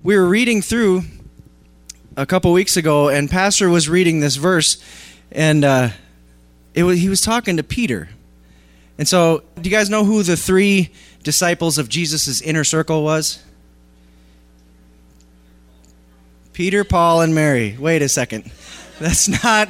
we were reading through a couple weeks ago, and Pastor was reading this verse, and he was talking to Peter. And so, do you guys know who the three disciples of Jesus' inner circle was? Peter, Paul, and Mary. Wait a second. That's not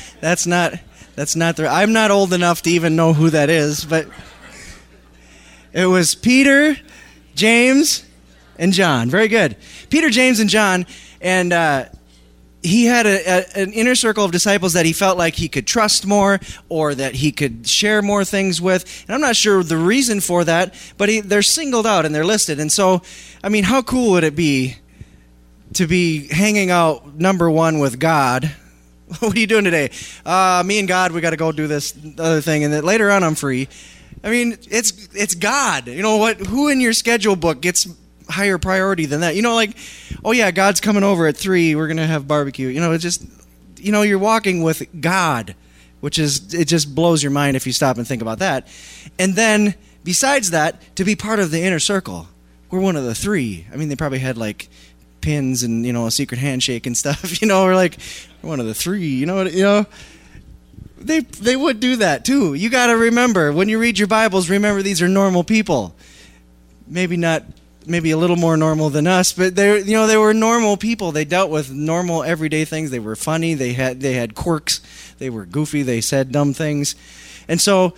I'm not old enough to even know who that is, but it was Peter, James, and John. Very good. Peter, James, and John, and he had an inner circle of disciples that he felt like he could trust more or that he could share more things with. And I'm not sure the reason for that, but they're singled out and they're listed. And so, I mean, how cool would it be to be hanging out number one with God? What are you doing today? Me and God, we got to go do this other thing, and then later on I'm free. I mean, it's God. You know what? Who in your schedule book gets higher priority than that? You know, like, oh yeah, God's coming over at 3. We're gonna have barbecue. You know, it's just, you know, you're walking with God, which is, it just blows your mind if you stop and think about that. And then besides that, to be part of the inner circle, we're one of the 3. I mean, they probably had like pins and, you know, a secret handshake and stuff. You know, we're like, we're one of the 3. You know what? You know. They would do that too. You got to remember, when you read your Bibles, remember these are normal people. Maybe a little more normal than us, but they were normal people. They dealt with normal everyday things. They were funny. They had quirks. They were goofy. They said dumb things. And so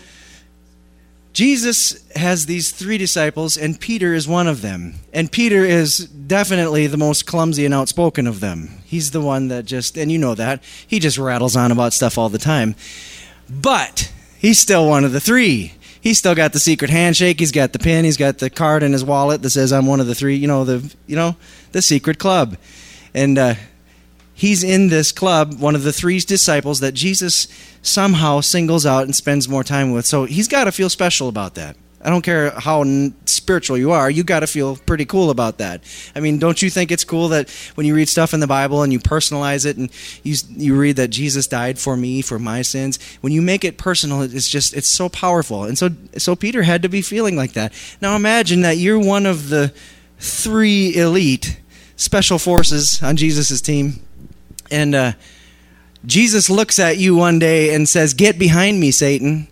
Jesus has these 3 disciples, and Peter is one of them. And Peter is definitely the most clumsy and outspoken of them. He's the one that just, and you know that, he just rattles on about stuff all the time. But he's still one of the 3. He's still got the secret handshake. He's got the pin. He's got the card in his wallet that says, "I'm one of the 3." The secret club, and he's in this club, one of the 3 disciples that Jesus somehow singles out and spends more time with. So he's got to feel special about that. I don't care how spiritual you are, you got to feel pretty cool about that. I mean, don't you think it's cool that when you read stuff in the Bible and you personalize it and you read that Jesus died for me, for my sins, when you make it personal, it's so powerful. And so Peter had to be feeling like that. Now imagine that you're one of the 3 elite special forces on Jesus' team, and Jesus looks at you one day and says, "Get behind me, Satan."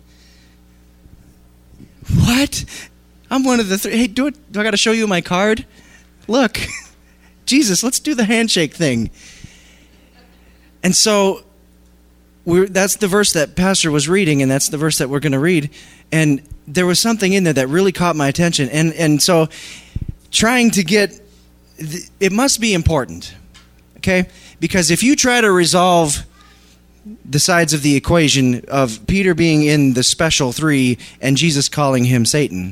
What? I'm one of the 3. Hey, do I got to show you my card? Look, Jesus, let's do the handshake thing. And so that's the verse that Pastor was reading, and that's the verse that we're going to read. And there was something in there that really caught my attention. And so trying to get, it must be important, okay? Because if you try to resolve the sides of the equation of Peter being in the special 3 and Jesus calling him Satan,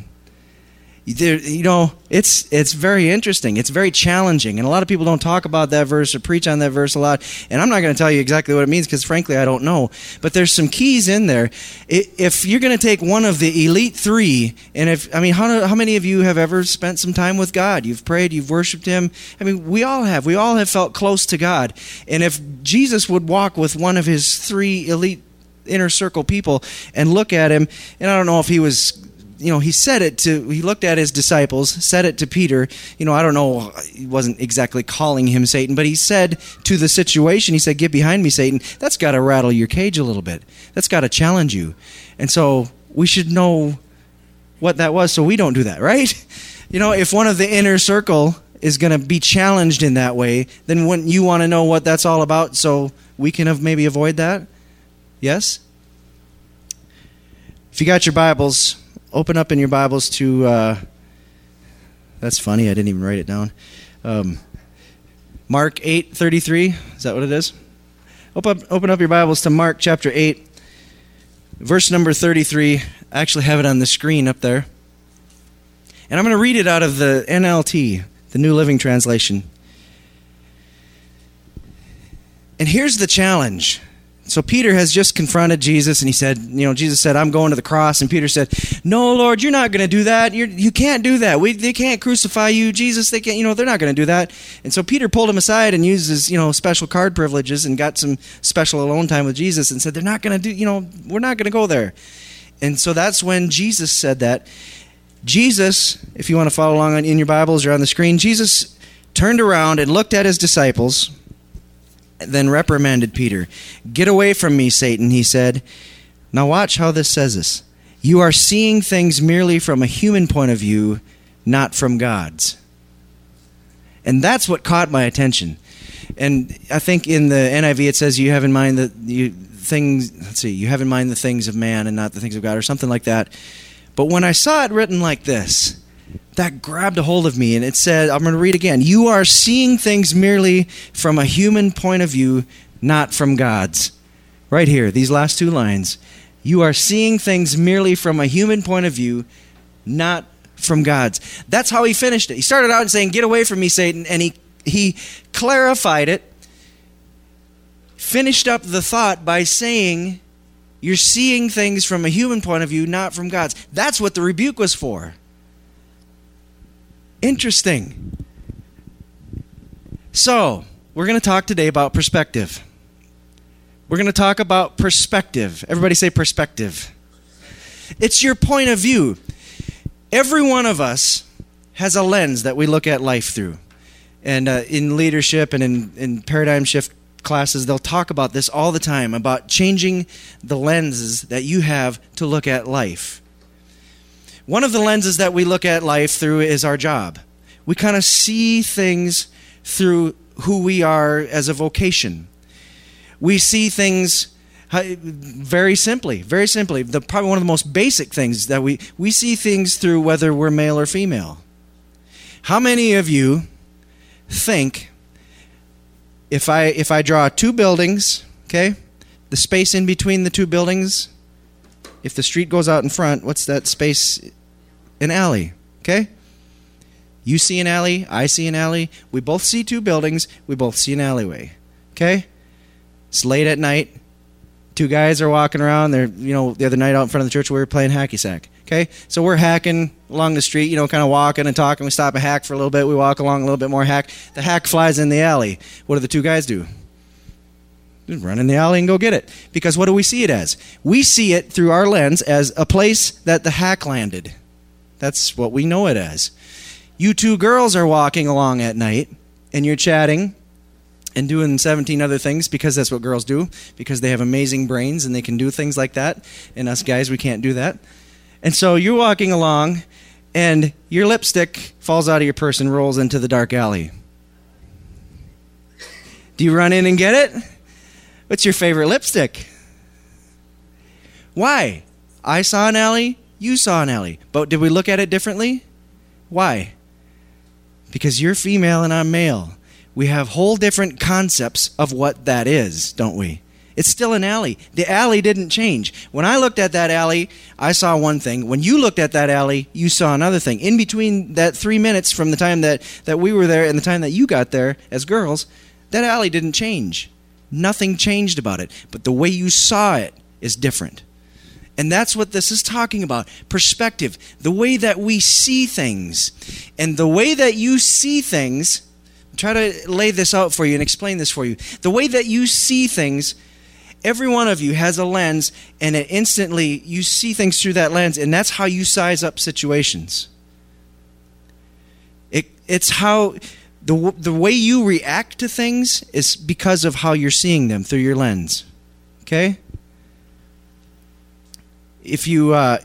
it's very interesting. It's very challenging, and a lot of people don't talk about that verse or preach on that verse a lot. And I'm not going to tell you exactly what it means because, frankly, I don't know. But there's some keys in there. If you're going to take one of the elite 3, and how many of you have ever spent some time with God? You've prayed, you've worshipped Him. I mean, we all have. We all have felt close to God. And if Jesus would walk with one of His 3 elite inner circle people and look at him, and I don't know if he was, he looked at his disciples, said it to Peter. I don't know, he wasn't exactly calling him Satan, but he said to the situation, he said, "Get behind me, Satan." That's got to rattle your cage a little bit. That's got to challenge you. And so we should know what that was so we don't do that, right? If one of the inner circle is going to be challenged in that way, then wouldn't you want to know what that's all about so we can maybe avoid that? Yes? If you got your Bibles, open up in your Bibles to, that's funny, I didn't even write it down. Mark 8:33, is that what it is? Open up your Bibles to Mark chapter 8, verse number 33. I actually have it on the screen up there. And I'm going to read it out of the NLT, the New Living Translation. And here's the challenge. So Peter has just confronted Jesus, and he said, Jesus said, "I'm going to the cross." And Peter said, "No, Lord, you're not going to do that. You can't do that. They can't crucify you, Jesus. They can't. They're not going to do that." And so Peter pulled him aside and used his, special card privileges and got some special alone time with Jesus and said, "They're not going to do. We're not going to go there." And so that's when Jesus said that. Jesus, if you want to follow along in your Bibles or on the screen, Jesus turned around and looked at his disciples, then reprimanded Peter. "Get away from me, Satan," he said. Now watch how this says this. "You are seeing things merely from a human point of view, not from God's." And that's what caught my attention. And I think in the NIV it says you have in mind you have in mind the things of man and not the things of God, or something like that. But when I saw it written like this, that grabbed a hold of me, and it said, I'm going to read again, "You are seeing things merely from a human point of view, not from God's." Right here, these last two lines. You are seeing things merely from a human point of view, not from God's. That's how he finished it. He started out saying, "Get away from me, Satan," and he clarified it, finished up the thought by saying, you're seeing things from a human point of view, not from God's. That's what the rebuke was for. Interesting. So, we're going to talk today about perspective. We're going to talk about perspective. Everybody say perspective. It's your point of view. Every one of us has a lens that we look at life through. And in leadership and in paradigm shift classes, they'll talk about this all the time, about changing the lenses that you have to look at life. One of the lenses that we look at life through is our job. We kind of see things through who we are as a vocation. We see things very simply. Probably one of the most basic things that we see things through whether we're male or female. How many of you think if I draw two buildings, okay, the space in between the two buildings, if the street goes out in front, what's that space? An alley, okay? You see an alley, I see an alley. We both see two buildings, we both see an alleyway, okay? It's late at night. Two guys are walking around. They're, the other night out in front of the church we were playing hacky sack. Okay, so we're hacking along the street, kind of walking and talking. We stop a hack for a little bit. We walk along a little bit more hack. The hack flies in the alley. What do the two guys do? Just run in the alley and go get it. Because what do we see it as? We see it through our lens as a place that the hack landed. That's what we know it as. You two girls are walking along at night, and you're chatting and doing 17 other things, because that's what girls do, because they have amazing brains and they can do things like that. And us guys, we can't do that. And so you're walking along, and your lipstick falls out of your purse and rolls into the dark alley. Do you run in and get it? What's your favorite lipstick? Why? I saw an alley, you saw an alley. But did we look at it differently? Why? Because you're female and I'm male. We have whole different concepts of what that is, don't we? It's still an alley. The alley didn't change. When I looked at that alley, I saw one thing. When you looked at that alley, you saw another thing. In between that 3 minutes from the time that we were there and the time that you got there as girls, that alley didn't change. Nothing changed about it. But the way you saw it is different. And that's what this is talking about. Perspective. The way that we see things. And the way that you see things, try to lay this out for you and explain this for you. The way that you see things, every one of you has a lens, and it instantly you see things through that lens, and that's how you size up situations. It's how the way you react to things is because of how you're seeing them through your lens. Okay? If you have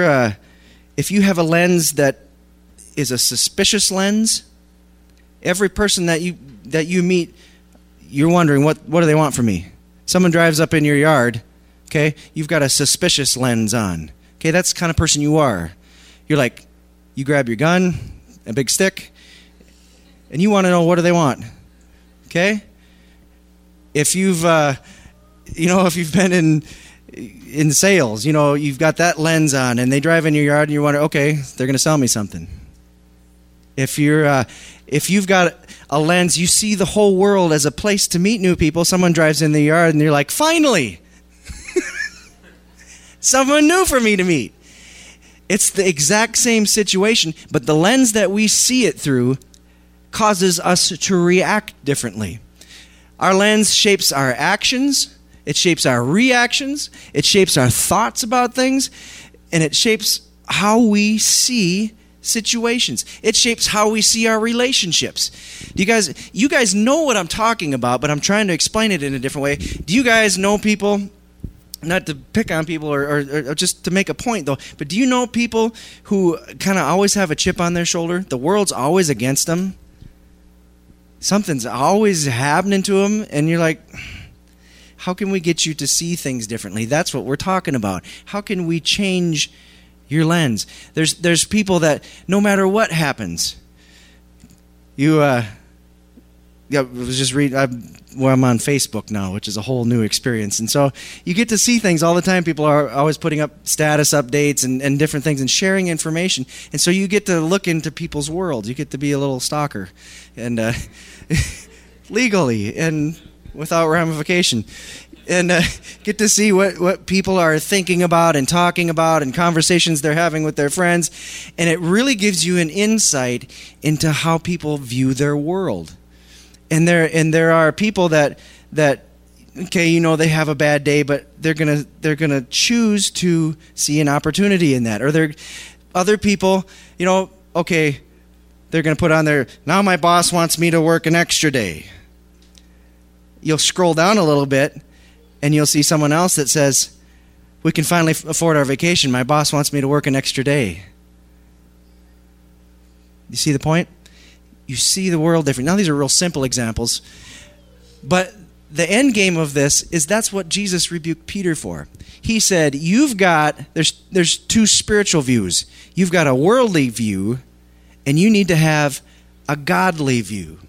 a lens that is a suspicious lens, every person that you meet, you're wondering, what do they want from me? Someone drives up in your yard, okay? You've got a suspicious lens on. Okay, that's the kind of person you are. You're like, you grab your gun, a big stick, and you want to know, what do they want? Okay? If you've been in sales, you've got that lens on, and they drive in your yard, and you wonder, okay, they're going to sell me something. If you've got a lens, you see the whole world as a place to meet new people. Someone drives in the yard and you're like, finally! Someone new for me to meet. It's the exact same situation, but the lens that we see it through causes us to react differently. Our lens shapes our actions, it shapes our reactions, it shapes our thoughts about things, and it shapes how we see situations. It shapes how we see our relationships. You guys know what I'm talking about, but I'm trying to explain it in a different way. Do you guys know people, not to pick on people or just to make a point though, but do you know people who kind of always have a chip on their shoulder? The world's always against them. Something's always happening to them, and you're like, how can we get you to see things differently? That's what we're talking about. How can we change your lens? There's people that no matter what happens, I was just reading. I'm on Facebook now, which is a whole new experience, and so you get to see things all the time. People are always putting up status updates and different things and sharing information, and so you get to look into people's world. You get to be a little stalker, and legally and without ramification, and get to see what people are thinking about and talking about and conversations they're having with their friends. And it really gives you an insight into how people view their world. And there are people that okay, they have a bad day, but they're gonna choose to see an opportunity in that. Or there other people, okay, they're gonna put on their, now my boss wants me to work an extra day. You'll scroll down a little bit, and you'll see someone else that says, we can finally afford our vacation. My boss wants me to work an extra day. You see the point? You see the world different. Now, these are real simple examples. But the end game of this is that's what Jesus rebuked Peter for. He said, there's two spiritual views. You've got a worldly view, and you need to have a godly view.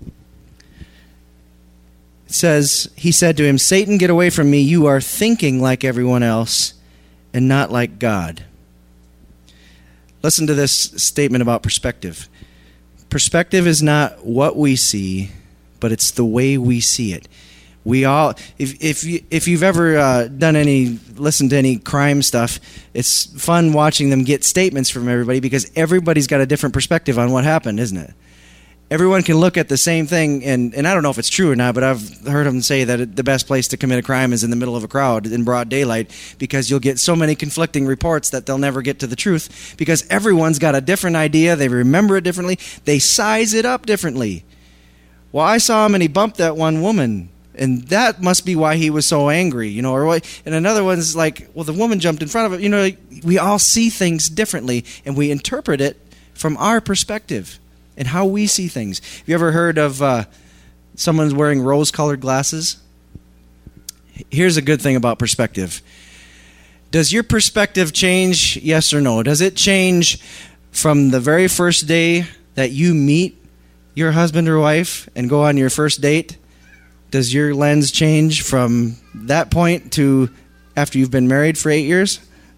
He said to him, Satan, get away from me. You are thinking like everyone else and not like God. Listen to this statement about perspective. Perspective is not what we see, but it's the way we see it. We all, if you've ever listened to any crime stuff, it's fun watching them get statements from everybody because everybody's got a different perspective on what happened, isn't it? Everyone can look at the same thing, and I don't know if it's true or not, but I've heard them say that the best place to commit a crime is in the middle of a crowd in broad daylight because you'll get so many conflicting reports that they'll never get to the truth because everyone's got a different idea. They remember it differently. They size it up differently. Well, I saw him and he bumped that one woman, and that must be why he was so angry, or what? And another one's like, well, the woman jumped in front of him. We all see things differently, and we interpret it from our perspective and how we see things. Have you ever heard of someone wearing rose-colored glasses? Here's a good thing about perspective. Does your perspective change, yes or no? Does it change from the very first day that you meet your husband or wife and go on your first date? Does your lens change from that point to after you've been married for 8 years?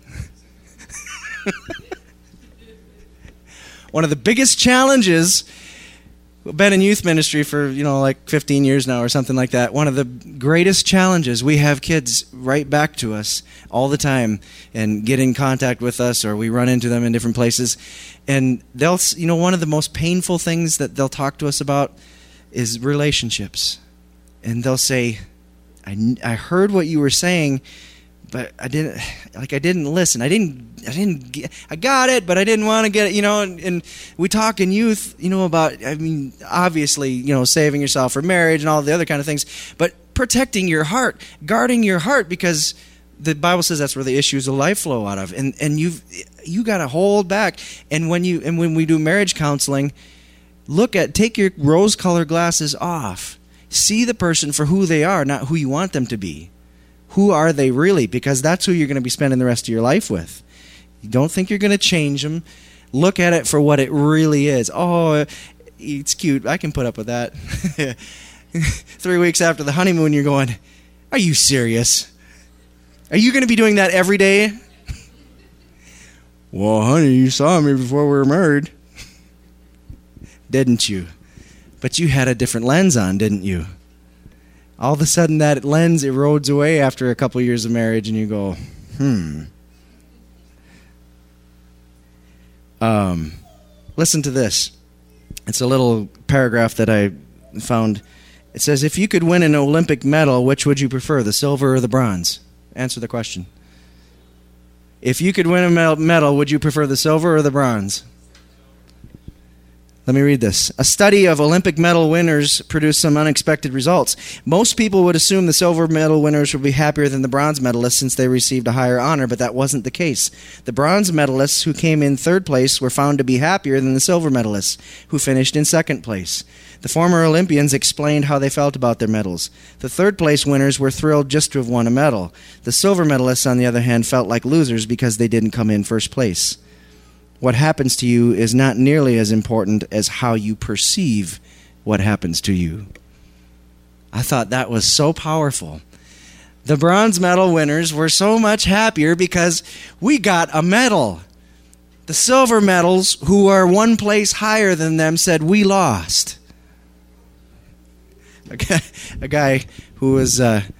One of the biggest challenges, we've been in youth ministry for, like 15 years now or something like that. One of the greatest challenges, we have kids write back to us all the time and get in contact with us, or we run into them in different places. And they'll, one of the most painful things that they'll talk to us about is relationships. And they'll say, I heard what you were saying, but I didn't listen. I got it, but I didn't want to get it, and we talk in youth, about, obviously, saving yourself for marriage and all the other kind of things, but protecting your heart, guarding your heart, because the Bible says that's where the issues of life flow out of, and you got to hold back. And when we do marriage counseling, take your rose-colored glasses off. See the person for who they are, not who you want them to be. Who are they really? Because that's who you're going to be spending the rest of your life with. You don't think you're going to change them. Look at it for what it really is. Oh, it's cute. I can put up with that. 3 weeks after the honeymoon, you're going, are you serious? Are you going to be doing that every day? Well, honey, you saw me before we were married. Didn't you? But you had a different lens on, didn't you? All of a sudden, that lens erodes away after a couple years of marriage, and you go, Listen to this. It's a little paragraph that I found. It says, if you could win an Olympic medal, which would you prefer, the silver or the bronze? Answer the question. If you could win a medal, would you prefer the silver or the bronze? Let me read this. A study of Olympic medal winners produced some unexpected results. Most people would assume the silver medal winners would be happier than the bronze medalists since they received a higher honor, but that wasn't the case. The bronze medalists who came in third place were found to be happier than the silver medalists who finished in second place. The former Olympians explained how they felt about their medals. The third place winners were thrilled just to have won a medal. The silver medalists, on the other hand, felt like losers because they didn't come in first place. What happens to you is not nearly as important as how you perceive what happens to you. I thought that was so powerful. The bronze medal winners were so much happier because we got a medal. The silver medals, who are one place higher than them, said we lost. A guy who was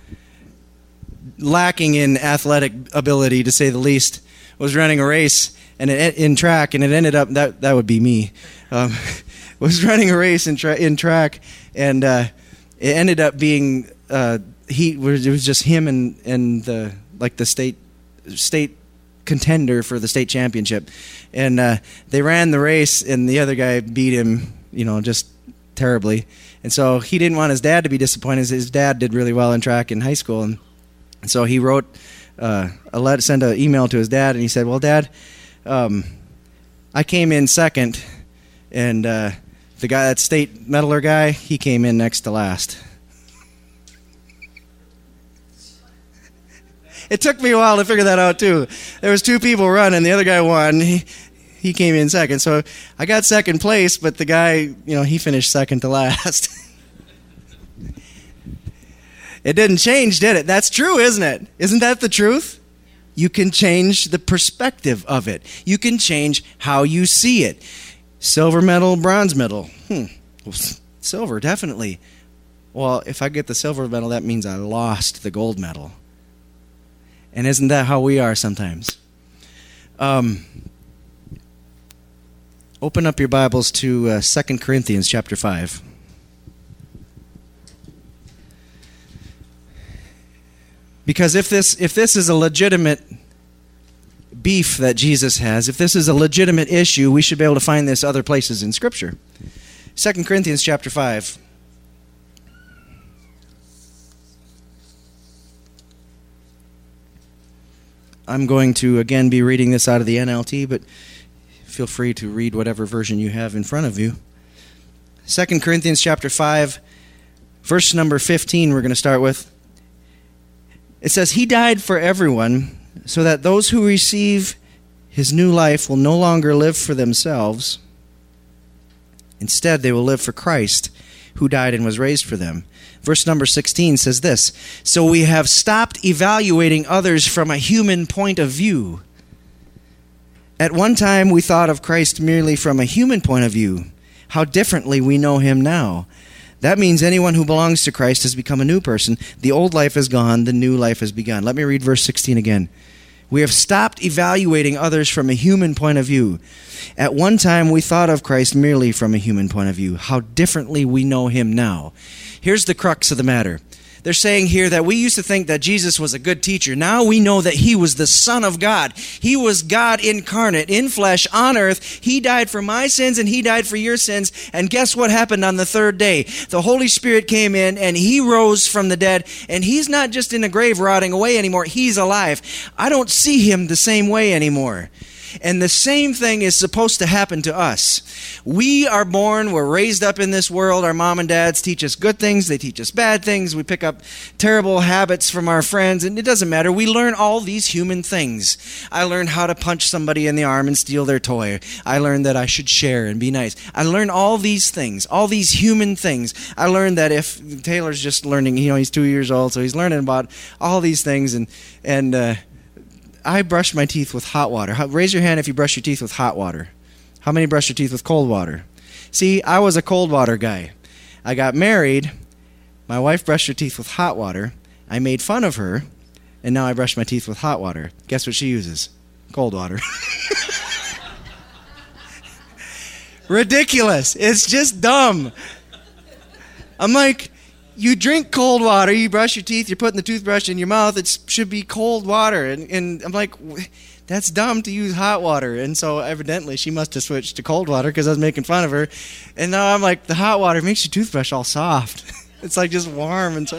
lacking in athletic ability, to say the least, was running a race and in track, and it ended up that would be me. Was running a race in track, and it ended up being it was just him and the state contender for the state championship, and they ran the race, and the other guy beat him, just terribly, and so he didn't want his dad to be disappointed. His dad did really well in track in hee school, and so he wrote sent an email to his dad, and he said, "Well, Dad, I came in second, and the guy, that state medaler guy, he came in next to last." It took me a while to figure that out too. There was two people running, the other guy won. He came in second, so I got second place, but the guy, he finished second to last. It didn't change, did it? That's true, isn't it? Isn't that the truth? You can change the perspective of it. You can change how you see it. Silver medal, bronze medal. Silver, definitely. Well, if I get the silver medal, that means I lost the gold medal. And isn't that how we are sometimes? Open up your Bibles to 2 Corinthians chapter 5. Because if this is a legitimate beef that Jesus has, if this is a legitimate issue, we should be able to find this other places in Scripture. 2 Corinthians chapter 5. I'm going to again be reading this out of the NLT, but feel free to read whatever version you have in front of you. 2 Corinthians chapter 5, verse number 15 we're going to start with. It says, "He died for everyone, so that those who receive his new life will no longer live for themselves. Instead, they will live for Christ, who died and was raised for them." Verse number 16 says this, "So we have stopped evaluating others from a human point of view. At one time, we thought of Christ merely from a human point of view. How differently we know him now. That means anyone who belongs to Christ has become a new person. The old life is gone, the new life has begun." Let me read verse 16 again. "We have stopped evaluating others from a human point of view. At one time, we thought of Christ merely from a human point of view. How differently we know him now." Here's the crux of the matter. They're saying here that we used to think that Jesus was a good teacher. Now we know that he was the Son of God. He was God incarnate, in flesh, on earth. He died for my sins and he died for your sins. And guess what happened on the third day? The Holy Spirit came in and he rose from the dead. And he's not just in a grave rotting away anymore. He's alive. I don't see him the same way anymore. And the same thing is supposed to happen to us. We are born, we're raised up in this world. Our mom and dads teach us good things, they teach us bad things. We pick up terrible habits from our friends, and it doesn't matter. We learn all these human things. I learned how to punch somebody in the arm and steal their toy. I learned that I should share and be nice. I learned all these things, all these human things. I learned that if Taylor's just learning, he's 2 years old, so he's learning about all these things, and I brush my teeth with hot water. Raise your hand if you brush your teeth with hot water. How many brush your teeth with cold water? See, I was a cold water guy. I got married. My wife brushed her teeth with hot water. I made fun of her, and now I brush my teeth with hot water. Guess what she uses? Cold water. Ridiculous. It's just dumb. I'm like, You drink cold water, you brush your teeth, you're putting the toothbrush in your mouth, it should be cold water. And I'm like, that's dumb to use hot water. And so evidently she must have switched to cold water because I was making fun of her. And now I'm like, the hot water makes your toothbrush all soft. It's like just warm. And so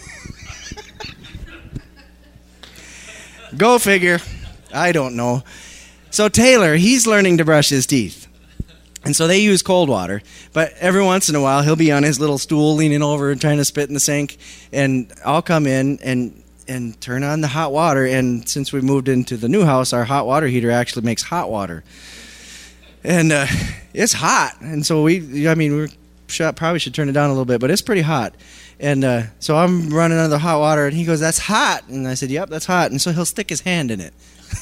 go figure. I don't know. So Taylor, he's learning to brush his teeth. And so they use cold water. But every once in a while, he'll be on his little stool leaning over and trying to spit in the sink. And I'll come in and turn on the hot water. And since we moved into the new house, our hot water heater actually makes hot water. And it's hot. And so we probably should turn it down a little bit, but it's pretty hot. And so I'm running under the hot water, and he goes, "That's hot." And I said, "Yep, that's hot." And so he'll stick his hand in it.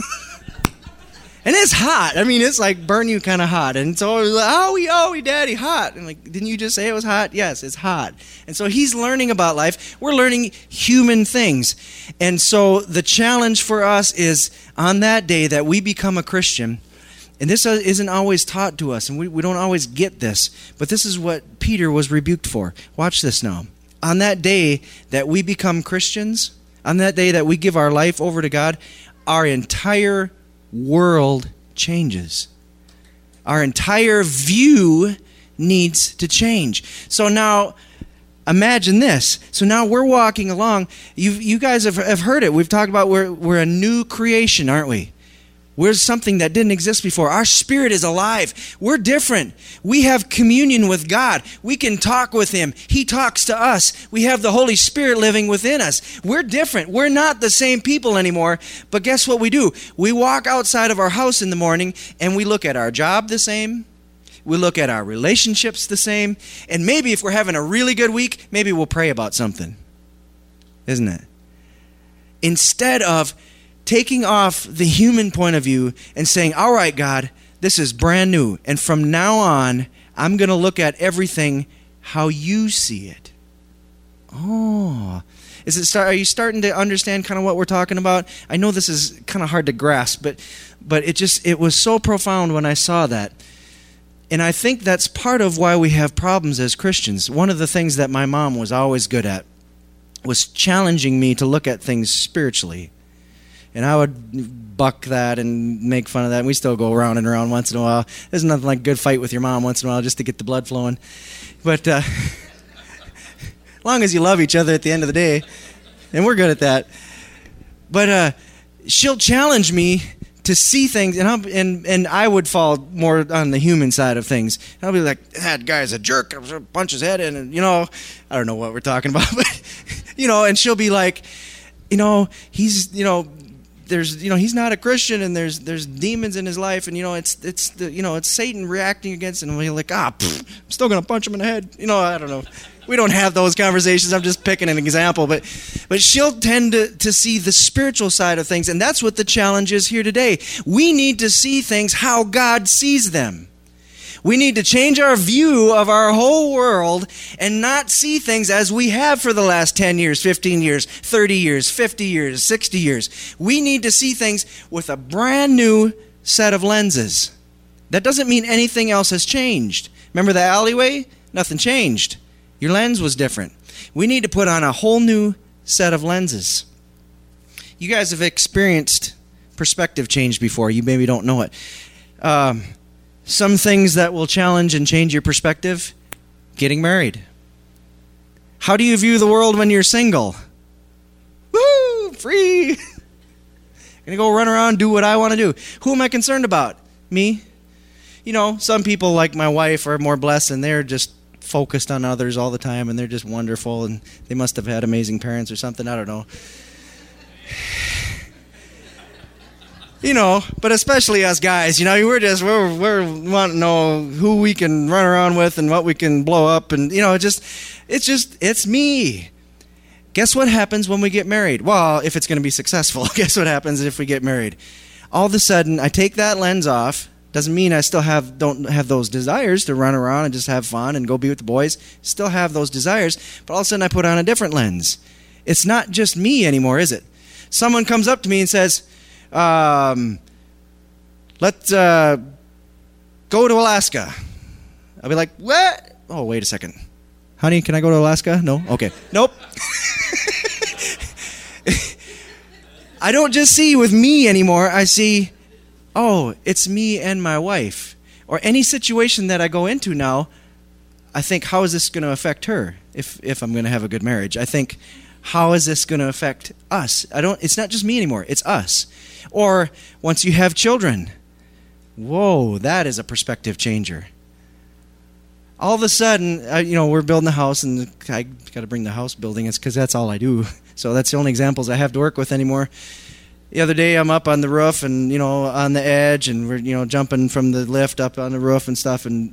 And it's hot. I mean, it's like burn you kind of hot. And so I was like, "Owie, Daddy, hot." And like, "Didn't you just say it was hot?" "Yes, it's hot." And so he's learning about life. We're learning human things. And so the challenge for us is on that day that we become a Christian, and this isn't always taught to us, and we don't always get this, but this is what Peter was rebuked for. Watch this now. On that day that we become Christians, on that day that we give our life over to God, our entire world changes. Our entire view needs to change. So now, imagine this. So now we're walking along. You guys have heard it. We've talked about we're a new creation, aren't we? We're something that didn't exist before. Our spirit is alive. We're different. We have communion with God. We can talk with Him. He talks to us. We have the Holy Spirit living within us. We're different. We're not the same people anymore. But guess what we do? We walk outside of our house in the morning and we look at our job the same. We look at our relationships the same. And maybe if we're having a really good week, maybe we'll pray about something. Isn't it? Instead of taking off the human point of view and saying, "All right, God, this is brand new. And from now on, I'm going to look at everything how you see it." Oh. Are you starting to understand kind of what we're talking about? I know this is kind of hard to grasp, but it was so profound when I saw that. And I think that's part of why we have problems as Christians. One of the things that my mom was always good at was challenging me to look at things spiritually. And I would buck that and make fun of that. And we still go around and around once in a while. There's nothing like a good fight with your mom once in a while just to get the blood flowing. But as long as you love each other at the end of the day, and we're good at that. But she'll challenge me to see things, and I would fall more on the human side of things. And I'll be like, "That guy's a jerk. I'll punch his head in." And, I don't know what we're talking about. But, and she'll be like, he's, he's not a Christian, and there's demons in his life, and it's Satan reacting against him, and we're like, I'm still gonna punch him in the head. I don't know. We don't have those conversations. I'm just picking an example, but she'll tend to see the spiritual side of things, and that's what the challenge is here today. We need to see things how God sees them. We need to change our view of our whole world and not see things as we have for the last 10 years, 15 years, 30 years, 50 years, 60 years. We need to see things with a brand new set of lenses. That doesn't mean anything else has changed. Remember the alleyway? Nothing changed. Your lens was different. We need to put on a whole new set of lenses. You guys have experienced perspective change before. You maybe don't know it. Some things that will challenge and change your perspective: getting married. How do you view the world when you're single? Woo! Free! Gonna go run around and do what I want to do. Who am I concerned about? Me? Some people like my wife are more blessed, and they're just focused on others all the time, and they're just wonderful, and they must have had amazing parents or something. I don't know. But especially us guys, we're wanting to know who we can run around with and what we can blow up, and it's me. Guess what happens when we get married? Well, if it's going to be successful, guess what happens if we get married? All of a sudden, I take that lens off. Doesn't mean I still don't have those desires to run around and just have fun and go be with the boys. Still have those desires, but all of a sudden I put on a different lens. It's not just me anymore, is it? Someone comes up to me and says, let's go to Alaska. I'll be like, what? Oh, wait a second. Honey, can I go to Alaska? No? Okay. Nope. I don't just see with me anymore. I see, oh, it's me and my wife. Or any situation that I go into now, I think, how is this going to affect her if I'm going to have a good marriage? I think, how is this going to affect us? It's not just me anymore. It's us. Or once you have children, whoa, that is a perspective changer. All of a sudden, we're building a house, and I got to bring the house building. It's because that's all I do. So that's the only examples I have to work with anymore. The other day, I'm up on the roof and, on the edge, and we're, jumping from the lift up on the roof and stuff, and,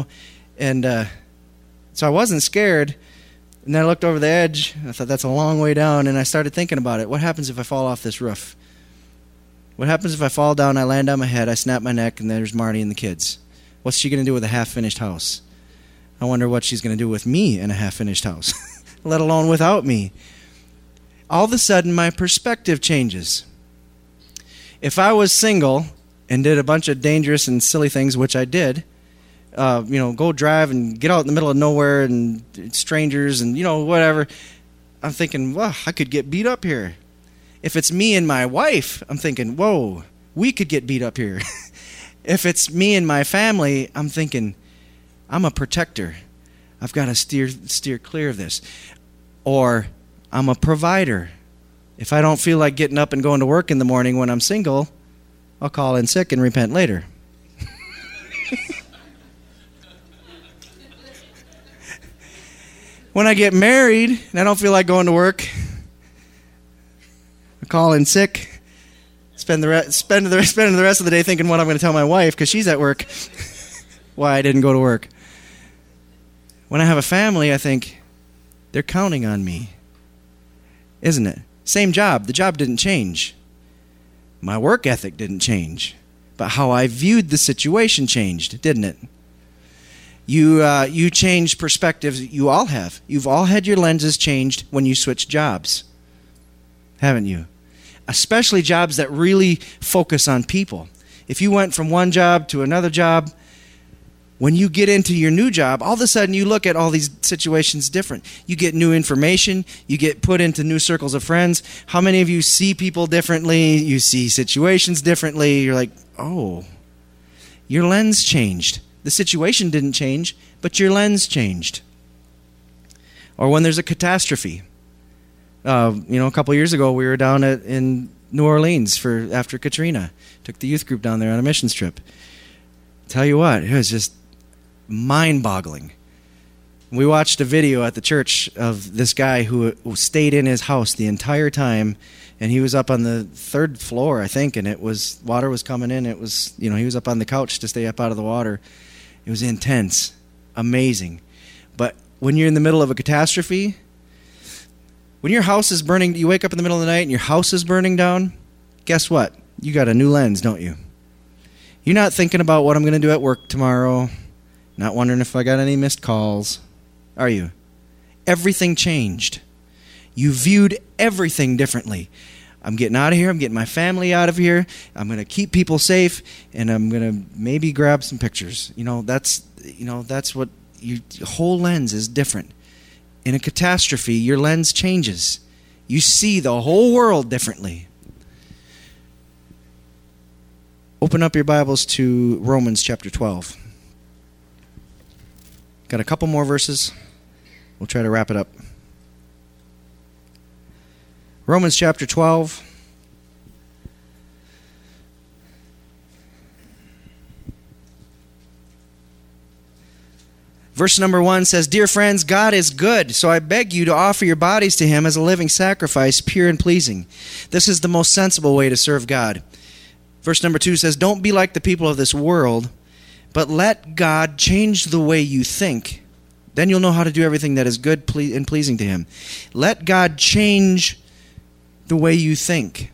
so I wasn't scared. And then I looked over the edge. I thought, that's a long way down, and I started thinking about it. What happens if I fall off this roof? What happens if I fall down, I land on my head, I snap my neck, and there's Marty and the kids? What's she going to do with a half-finished house? I wonder what she's going to do with me in a half-finished house, let alone without me. All of a sudden, my perspective changes. If I was single and did a bunch of dangerous and silly things, which I did, go drive and get out in the middle of nowhere and strangers and, whatever, I'm thinking, well, I could get beat up here. If it's me and my wife, I'm thinking, whoa, we could get beat up here. If it's me and my family, I'm thinking, I'm a protector. I've got to steer clear of this. Or I'm a provider. If I don't feel like getting up and going to work in the morning when I'm single, I'll call in sick and repent later. When I get married and I don't feel like going to work, I call in sick, spend the rest of the day thinking what I'm going to tell my wife because she's at work, why I didn't go to work. When I have a family, I think, they're counting on me, isn't it? Same job. The job didn't change. My work ethic didn't change. But how I viewed the situation changed, didn't it? You change perspectives. You all have. You've all had your lenses changed when you switch jobs, haven't you? Especially jobs that really focus on people. If you went from one job to another job, when you get into your new job, all of a sudden you look at all these situations different. You get new information. You get put into new circles of friends. How many of you see people differently? You see situations differently. You're like, oh, your lens changed. The situation didn't change, but your lens changed. Or when there's a catastrophe. A couple years ago, we were down in New Orleans after Katrina. Took the youth group down there on a missions trip. Tell you what, it was just mind-boggling. We watched a video at the church of this guy who stayed in his house the entire time, and he was up on the third floor, I think, and water was coming in. It was, he was up on the couch to stay up out of the water. It was intense, amazing. But when you're in the middle of a catastrophe, when your house is burning, you wake up in the middle of the night and your house is burning down, guess what? You got a new lens, don't you? You're not thinking about what I'm going to do at work tomorrow, not wondering if I got any missed calls, are you? Everything changed. You viewed everything differently. I'm getting out of here. I'm getting my family out of here. I'm going to keep people safe, and I'm going to maybe grab some pictures. That's what your whole lens is different. In a catastrophe, your lens changes. You see the whole world differently. Open up your Bibles to Romans chapter 12. Got a couple more verses. We'll try to wrap it up. Romans chapter 12. Verse number 1 says, "Dear friends, God is good, so I beg you to offer your bodies to Him as a living sacrifice, pure and pleasing. This is the most sensible way to serve God." Verse number 2 says, "Don't be like the people of this world, but let God change the way you think. Then you'll know how to do everything that is good and pleasing to Him." Let God change the way you think.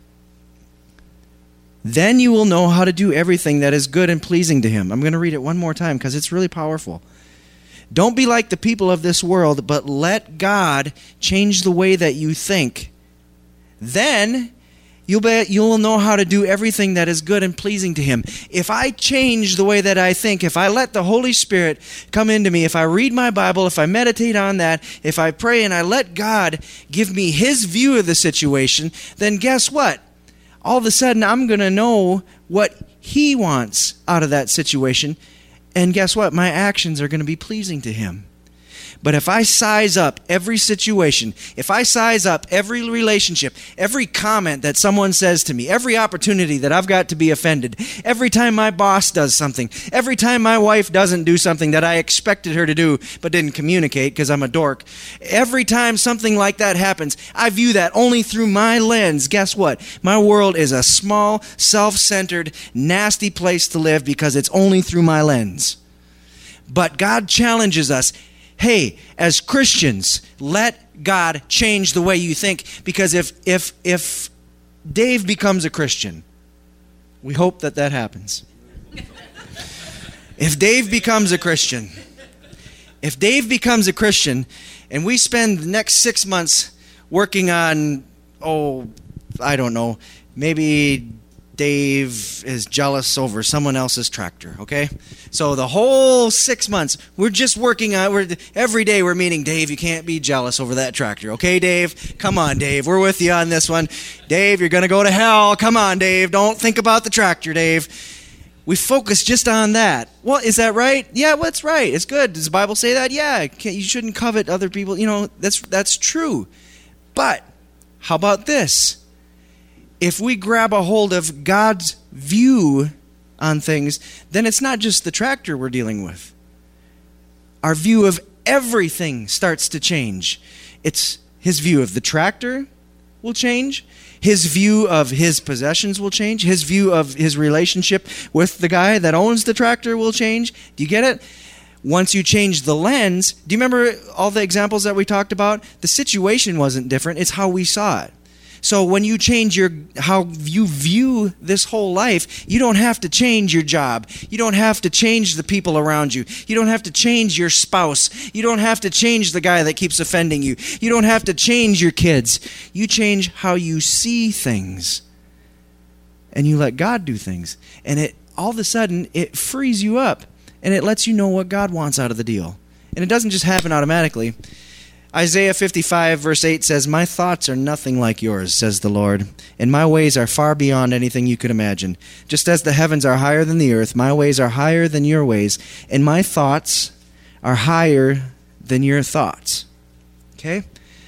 Then you will know how to do everything that is good and pleasing to Him. I'm going to read it one more time because it's really powerful. Don't be like the people of this world, but let God change the way that you think. Then You'll know how to do everything that is good and pleasing to Him. If I change the way that I think, if I let the Holy Spirit come into me, if I read my Bible, if I meditate on that, if I pray and I let God give me His view of the situation, then guess what? All of a sudden I'm going to know what He wants out of that situation. And guess what? My actions are going to be pleasing to Him. But if I size up every situation, if I size up every relationship, every comment that someone says to me, every opportunity that I've got to be offended, every time my boss does something, every time my wife doesn't do something that I expected her to do but didn't communicate because I'm a dork, every time something like that happens, I view that only through my lens. Guess what? My world is a small, self-centered, nasty place to live because it's only through my lens. But God challenges us. Hey, as Christians, let God change the way you think, because if Dave becomes a Christian, we hope that happens. If Dave becomes a Christian, and we spend the next 6 months working on, I don't know, maybe Dave is jealous over someone else's tractor, okay? So the whole 6 months, we're just working on, every day we're meeting, Dave, you can't be jealous over that tractor, okay, Dave? Come on, Dave, we're with you on this one. Dave, you're going to go to hell. Come on, Dave, don't think about the tractor, Dave. We focus just on that. Well, is that right? Yeah, well, that's right. It's good. Does the Bible say that? Yeah, you shouldn't covet other people. That's true. But how about this? If we grab a hold of God's view on things, then it's not just the tractor we're dealing with. Our view of everything starts to change. It's His view of the tractor will change. His view of His possessions will change. His view of His relationship with the guy that owns the tractor will change. Do you get it? Once you change the lens, do you remember all the examples that we talked about? The situation wasn't different. It's how we saw it. So when you change how you view this whole life, you don't have to change your job. You don't have to change the people around you. You don't have to change your spouse. You don't have to change the guy that keeps offending you. You don't have to change your kids. You change how you see things. And you let God do things. And all of a sudden, it frees you up. And it lets you know what God wants out of the deal. And it doesn't just happen automatically. Isaiah 55 verse 8 says, "My thoughts are nothing like yours, says the Lord, and my ways are far beyond anything you could imagine. Just as the heavens are higher than the earth, my ways are higher than your ways, and my thoughts are higher than your thoughts." Okay?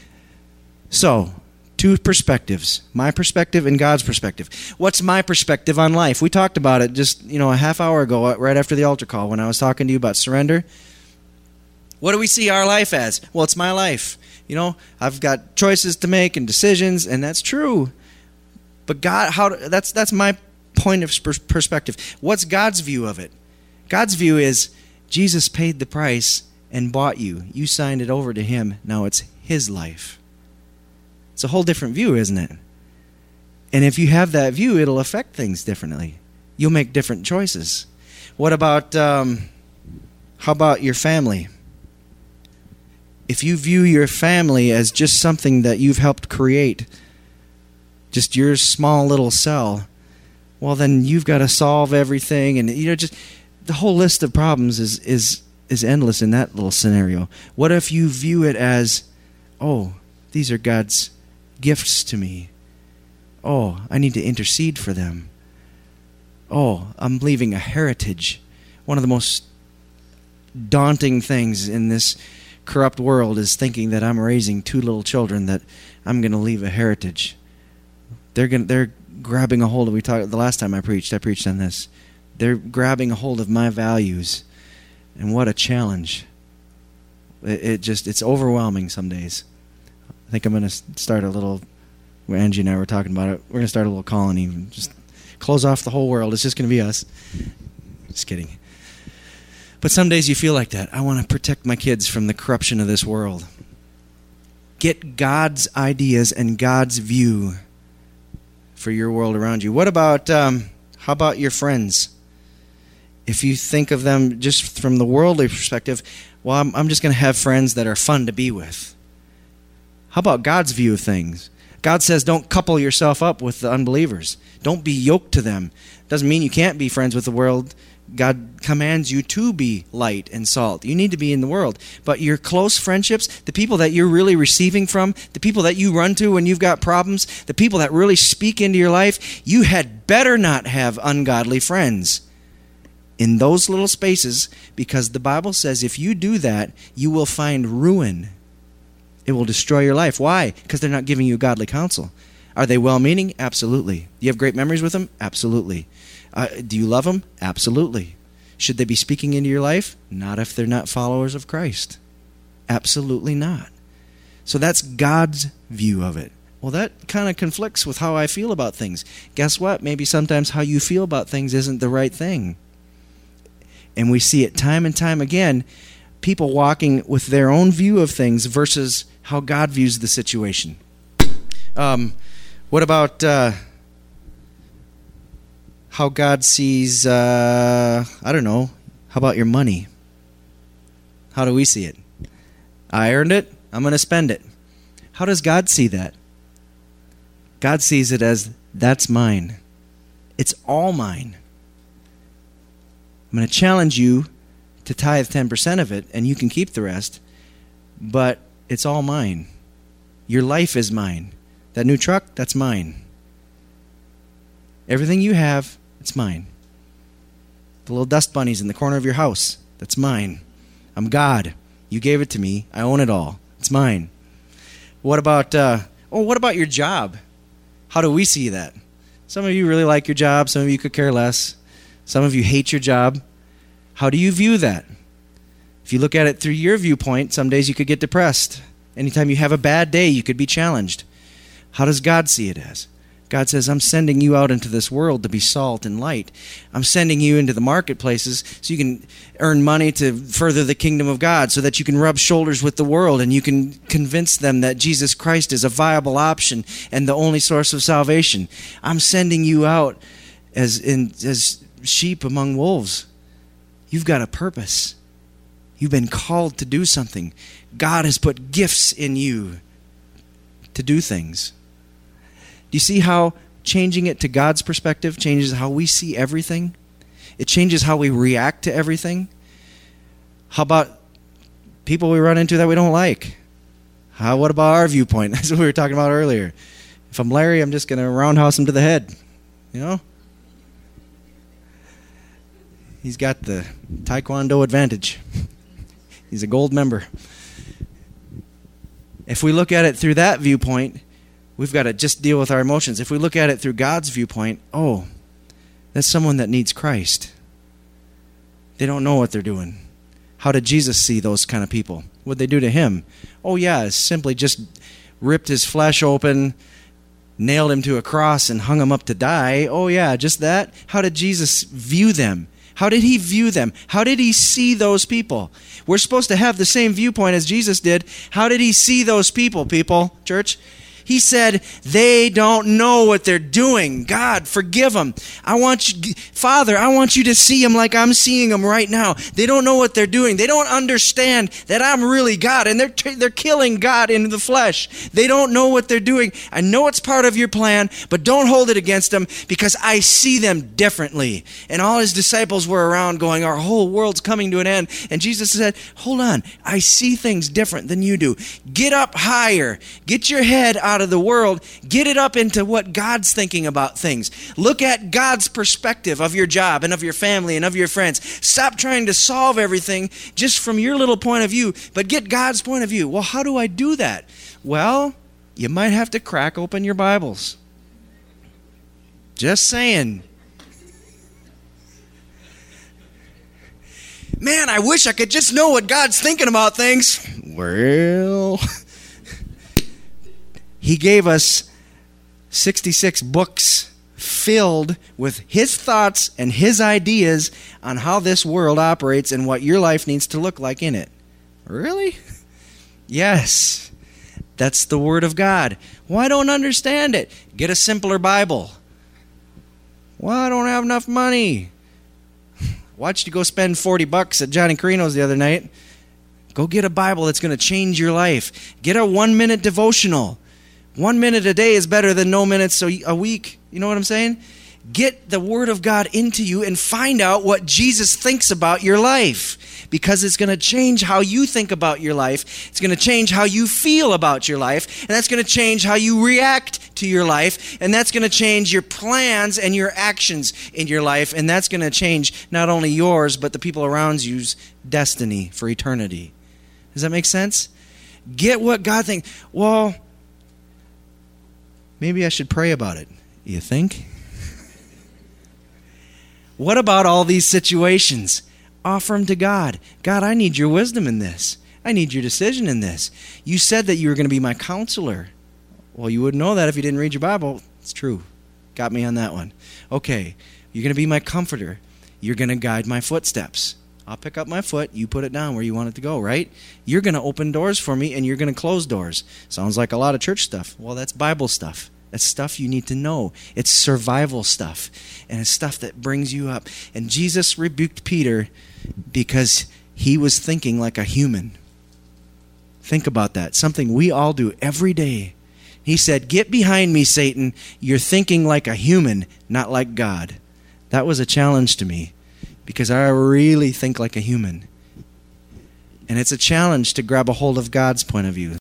So, two perspectives, my perspective and God's perspective. What's my perspective on life? We talked about it just, a half hour ago, right after the altar call, when I was talking to you about surrender. What do we see our life as? Well, it's my life. I've got choices to make and decisions, and that's true. But God, that's my point of perspective. What's God's view of it? God's view is Jesus paid the price and bought you. You signed it over to Him. Now it's His life. It's a whole different view, isn't it? And if you have that view, it'll affect things differently. You'll make different choices. What about, how about your family? If you view your family as just something that you've helped create, just your small little cell, well, then you've got to solve everything, and just the whole list of problems is endless in that little scenario. What if you view it as, these are God's gifts to me. I need to intercede for them. I'm leaving a heritage. One of the most daunting things in this corrupt world is thinking that I'm raising two little children that I'm going to leave a heritage. They're grabbing a hold of. The last time I preached on this. They're grabbing a hold of my values, and what a challenge! It's overwhelming some days. I think I'm going to start a little. Angie and I were talking about it. We're going to start a little colony, and just close off the whole world. It's just going to be us. Just kidding. But some days you feel like that. I want to protect my kids from the corruption of this world. Get God's ideas and God's view for your world around you. What about, how about your friends? If you think of them just from the worldly perspective, I'm just going to have friends that are fun to be with. How about God's view of things? God says don't couple yourself up with the unbelievers. Don't be yoked to them. Doesn't mean you can't be friends with the world. God commands you to be light and salt. You need to be in the world. But your close friendships, the people that you're really receiving from, the people that you run to when you've got problems, the people that really speak into your life, you had better not have ungodly friends in those little spaces, because the Bible says if you do that, you will find ruin. It will destroy your life. Why? Because they're not giving you godly counsel. Are they well-meaning? Absolutely. Do you have great memories with them? Absolutely. Do you love them? Absolutely. Should they be speaking into your life? Not if they're not followers of Christ. Absolutely not. So that's God's view of it. Well, that kind of conflicts with how I feel about things. Guess what? Maybe sometimes how you feel about things isn't the right thing. And we see it time and time again, people walking with their own view of things versus how God views the situation. What about how God sees, I don't know, how about your money? How do we see it? I earned it, I'm going to spend it. How does God see that? God sees it as, that's mine. It's all mine. I'm going to challenge you to tithe 10% of it, and you can keep the rest, but it's all mine. Your life is mine. That new truck, that's mine. Everything you have, it's mine. The little dust bunnies in the corner of your house, that's mine. I'm God. You gave it to me. I own it all. It's mine. What about your job? How do we see that? Some of you really like your job. Some of you could care less. Some of you hate your job. How do you view that? If you look at it through your viewpoint, some days you could get depressed. Anytime you have a bad day, you could be challenged. How does God see it as? God says, I'm sending you out into this world to be salt and light. I'm sending you into the marketplaces so you can earn money to further the kingdom of God, so that you can rub shoulders with the world and you can convince them that Jesus Christ is a viable option and the only source of salvation. I'm sending you out as sheep among wolves. You've got a purpose. You've been called to do something. God has put gifts in you to do things. Do you see how changing it to God's perspective changes how we see everything? It changes how we react to everything. How about people we run into that we don't like? What about our viewpoint? That's what we were talking about earlier. If I'm Larry, I'm just going to roundhouse him to the head. You know? He's got the Taekwondo advantage. He's a gold member. If we look at it through that viewpoint, we've got to just deal with our emotions. If we look at it through God's viewpoint, that's someone that needs Christ. They don't know what they're doing. How did Jesus see those kind of people? What'd they do to him? Simply just ripped his flesh open, nailed him to a cross, and hung him up to die. Just that. How did Jesus view them? How did he view them? How did he see those people? We're supposed to have the same viewpoint as Jesus did. How did he see those people, church? He said, they don't know what they're doing. God, forgive them. Father, I want you to see them like I'm seeing them right now. They don't know what they're doing. They don't understand that I'm really God, and they're killing God in the flesh. They don't know what they're doing. I know it's part of your plan, but don't hold it against them, because I see them differently. And all his disciples were around going, our whole world's coming to an end. And Jesus said, hold on, I see things different than you do. Get up higher. Get your head out of the world, get it up into what God's thinking about things. Look at God's perspective of your job and of your family and of your friends. Stop trying to solve everything just from your little point of view, but get God's point of view. Well, how do I do that? Well, you might have to crack open your Bibles. Just saying. Man, I wish I could just know what God's thinking about things. Well, he gave us 66 books filled with his thoughts and his ideas on how this world operates and what your life needs to look like in it. Really? Yes. That's the Word of God. Well, I don't understand it. Get a simpler Bible. Well, I don't have enough money. Watched you go spend $40 at Johnny Carino's the other night. Go get a Bible that's going to change your life. Get a 1-minute devotional. 1 minute a day is better than no minutes a week. You know what I'm saying? Get the Word of God into you and find out what Jesus thinks about your life, because it's going to change how you think about your life. It's going to change how you feel about your life, and that's going to change how you react to your life, and that's going to change your plans and your actions in your life, and that's going to change not only yours but the people around you's destiny for eternity. Does that make sense? Get what God thinks. Well, maybe I should pray about it. You think? What about all these situations? Offer them to God. God, I need your wisdom in this. I need your decision in this. You said that you were going to be my counselor. Well, you wouldn't know that if you didn't read your Bible. It's true. Got me on that one. Okay, you're going to be my comforter. You're going to guide my footsteps. I'll pick up my foot. You put it down where you want it to go, right? You're going to open doors for me, and you're going to close doors. Sounds like a lot of church stuff. Well, that's Bible stuff. That's stuff you need to know. It's survival stuff. And it's stuff that brings you up. And Jesus rebuked Peter because he was thinking like a human. Think about that. Something we all do every day. He said, "Get behind me, Satan. You're thinking like a human, not like God." That was a challenge to me because I really think like a human. And it's a challenge to grab a hold of God's point of view.